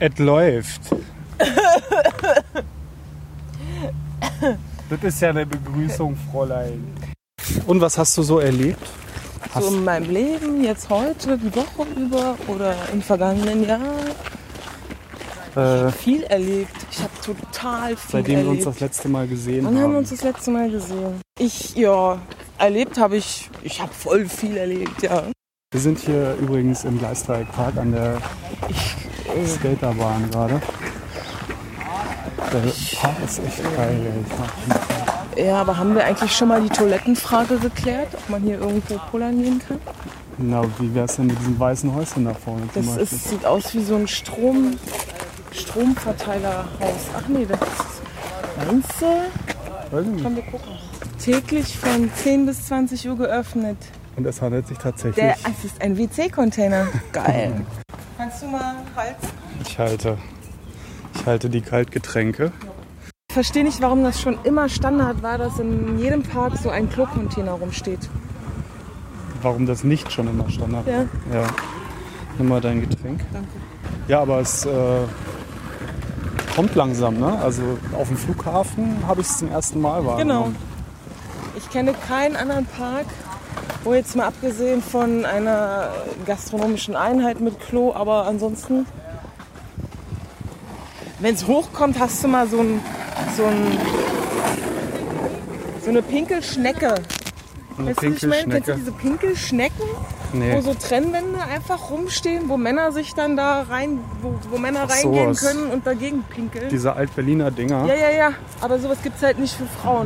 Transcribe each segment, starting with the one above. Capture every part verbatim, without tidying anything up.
Es läuft. Das ist ja eine Begrüßung, Fräulein. Und was hast du so erlebt? So in meinem Leben, jetzt heute, die Woche über oder im vergangenen Jahr? Ich Äh, habe viel erlebt. Ich habe total viel seitdem erlebt. wir uns das letzte Mal gesehen Wann haben. haben wir uns das letzte Mal gesehen? Ich, ja, erlebt habe ich, ich habe voll viel erlebt, ja. Wir sind hier übrigens im Gleisdreieckpark an der Skaterbahn gerade. Der Park ist echt geil, ey. Ich mag den. Ja, aber haben wir eigentlich schon mal die Toilettenfrage geklärt, ob man hier irgendwo pullern gehen kann? Na, wie wär's denn mit diesen weißen Häuschen da vorne zum Das Beispiel? ist, sieht aus wie so ein Strom, Stromverteilerhaus. Ach nee, das ist, meinst du? Weiß ich nicht. Komm, wir gucken. Täglich von zehn bis zwanzig Uhr geöffnet. Und es handelt sich tatsächlich... Der, es ist ein W C-Container. Geil. Kannst du mal halten? Ich halte, ich halte die Kaltgetränke. Ich verstehe nicht, warum das schon immer Standard war, dass in jedem Park so ein Klo-Container rumsteht. Warum das nicht schon immer Standard war. Ja. Ja. Nimm mal dein Getränk. Danke. Ja, aber es äh, kommt langsam, ne? Also auf dem Flughafen habe ich es zum ersten Mal wahrgenommen. Genau. Ich kenne keinen anderen Park, wo jetzt mal abgesehen von einer gastronomischen Einheit mit Klo, aber ansonsten, wenn es hochkommt, hast du mal so, ein, so, ein, so eine Pinkelschnecke. Eine Weißt du, wie ich meine? Kennst du Pinkelschnecke. diese Pinkelschnecken, Nee. wo so Trennwände einfach rumstehen, wo Männer sich dann da rein, wo, wo Männer Ach, reingehen sowas. können und dagegen pinkeln? Diese Alt-Berliner Dinger. Ja, ja, ja. Aber sowas gibt es halt nicht für Frauen.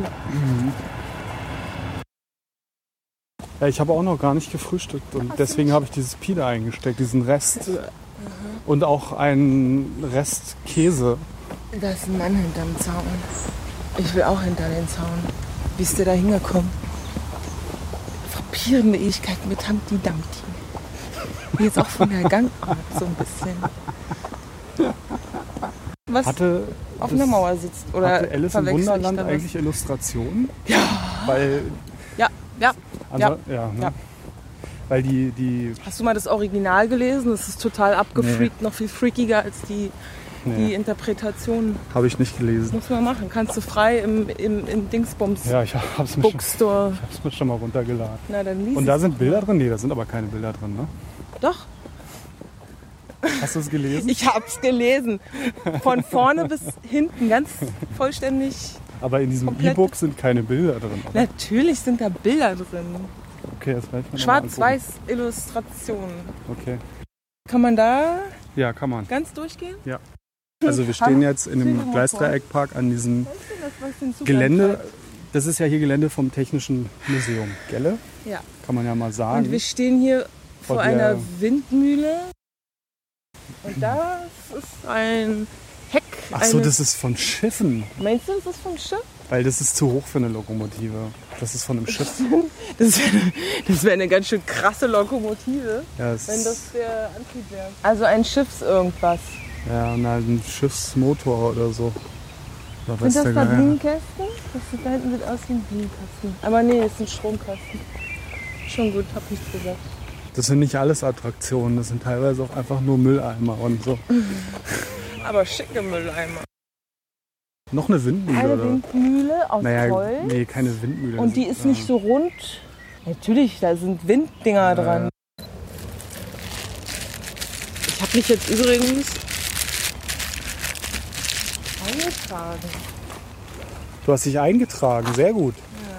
Ja, ich habe auch noch gar nicht gefrühstückt und deswegen habe ich dieses Pide eingesteckt, diesen Rest. Und auch einen Rest Käse. Da ist ein Mann hinterm Zaun. Ich will auch hinter den Zaun. Wie ist der da hingekommen? Frappierende Ewigkeit mit Humpty Dumpty. Jetzt auch von der Gangart so ein bisschen. Was Hatte, auf das- einer Mauer sitzt. Oder hatte Alice im verwechsel ich Wunderland da was? eigentlich Illustrationen? Ja. Weil, Ja, ja. also, Ja. ja, ne? Ja. Weil die, die, Hast du mal das Original gelesen? Das ist total abgefreakt, noch viel freakiger als die, die nee, Interpretation. habe ich nicht gelesen. Muss man machen. Kannst du frei im, im, im Dingsbums Ja, ich habe es mir, schon- Bookstore. ich hab's mir schon mal runtergeladen. Na, dann lies Und es da doch sind mal. Bilder drin? Nee, da sind aber keine Bilder drin, ne? Doch. Hast du es gelesen? Ich hab's gelesen. Von vorne bis hinten, ganz vollständig. Aber in diesem komplett- E-Book sind keine Bilder drin, oder? Natürlich sind da Bilder drin. Okay, das werde ich mir noch mal angucken. Schwarz-Weiß-Illustrationen. Okay. Kann man da Ja, kann man. ganz durchgehen? Ja. Also wir stehen jetzt in Züge einem Gleisdreieckpark an diesem Was ist denn das, was den Zug Gelände. antreibt? Das ist ja hier Gelände vom Technischen Museum, gell? Ja. Kann man ja mal sagen. Und wir stehen hier vor Vor einer der- Windmühle. Und das ist ein Heck. Ach so, eines- das ist von Schiffen. Meinst du, das ist vom Schiff? Weil das ist zu hoch für eine Lokomotive. Das ist von einem Schiff. Das wäre das wär eine ganz schön krasse Lokomotive, Ja, es wenn das der Antrieb wäre. Also ein Schiffs irgendwas. ja und halt ein Schiffsmotor oder so. Oder weiß Sind das der da Geier. Bienenkästen? Das sieht da hinten sieht aus wie ein Bienenkasten. Aber nee, das ist ein Stromkasten. Schon gut, hab nichts gesagt. Das sind nicht alles Attraktionen. Das sind teilweise auch einfach nur Mülleimer und so. Aber schicke Mülleimer. Noch eine Windmühle, Eine oder? Windmühle aus Naja, Holz. nee, keine Windmühle. Und die ist nicht so rund. Natürlich, da sind Winddinger dran. Ich habe mich jetzt übrigens eingetragen. Du hast dich eingetragen, sehr gut.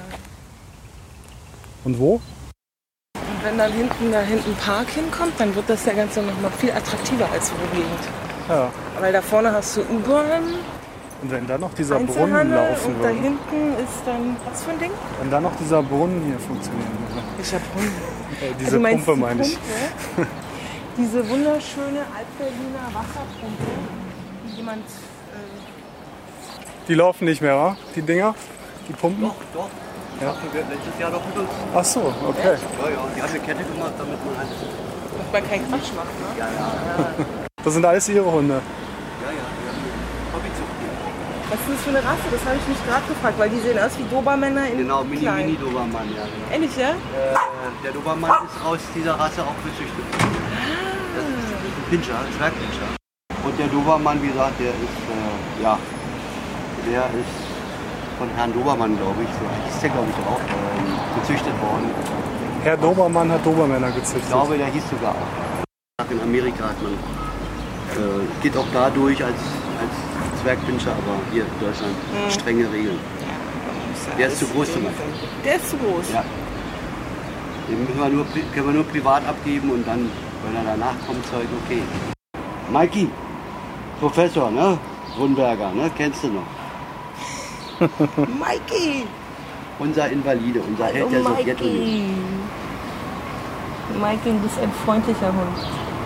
Und wo? Und wenn dann hinten da hinten ein Park hinkommt, dann wird das ja Ganze noch mal viel attraktiver als unsere Gegend. Ja. Weil da vorne hast du U-Bahn, Und wenn dann noch dieser Brunnen Einzelhandel laufen und da würde. hinten ist dann, was für ein Ding? Wenn dann noch dieser Brunnen hier funktionieren würde. Welcher Brunnen? Äh, diese Also meinst Pumpe die meine ich. Pumpe? Diese wunderschöne Altberliner Wasserpumpe, die jemand... Äh, Die laufen nicht mehr, wa? Die Dinger? Die Pumpen? Doch, doch. Ja. Hatten wir letztes Jahr doch benutzt. Ach so, okay. Ja, ja. Die haben eine Kette gemacht, damit man halt. dass man keinen Quatsch macht, ne? Ja, ja. Das sind alles ihre Hunde. Ja, ja. Die haben eine Hobbyzucht. Was ist das für eine Rasse? Das habe ich mich gerade gefragt, weil die sehen aus wie Dobermänner in Genau, Mini, klein. Mini Dobermann, ja. Genau. Ehrlich, ja? Äh, der Dobermann ist aus dieser Rasse auch gezüchtet. Das ist, das ist ein Pinscher, ein Zwergpinscher. Und der Dobermann, wie gesagt, der ist, äh, ja, der ist von Herrn Dobermann, glaube ich, so hieß der, glaube ich, auch, ähm, gezüchtet worden. Herr Dobermann hat Dobermänner gezüchtet. Ich glaube, der hieß sogar auch. In Amerika hat man, äh, geht auch da durch als, als Zwergpinscher, aber hier in Deutschland strenge Regeln. Der ist zu groß zum Beispiel. Der ist zu groß. Ja. Den müssen wir nur, können wir nur privat abgeben und dann, wenn er danach kommt, Zeug, okay. Mikey, Professor, ne? Grunberger, ne? Kennst du noch? Mikey! Unser Invalide, unser Held der Sowjetunion. Mikey, du bist ein freundlicher Hund.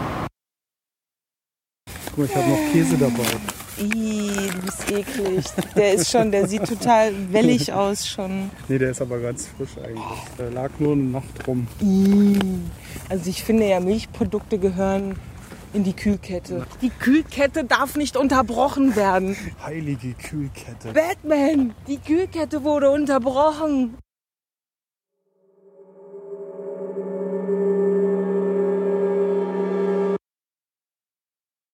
Guck mal, ich habe noch Käse dabei. Ih, du bist eklig. Der ist schon, der sieht total wellig aus schon. Nee, der ist aber ganz frisch eigentlich. Der lag nur eine Nacht rum. Ih. Also ich finde ja, Milchprodukte gehören in die Kühlkette. Die Kühlkette darf nicht unterbrochen werden. Heilige Kühlkette. Batman, die Kühlkette wurde unterbrochen.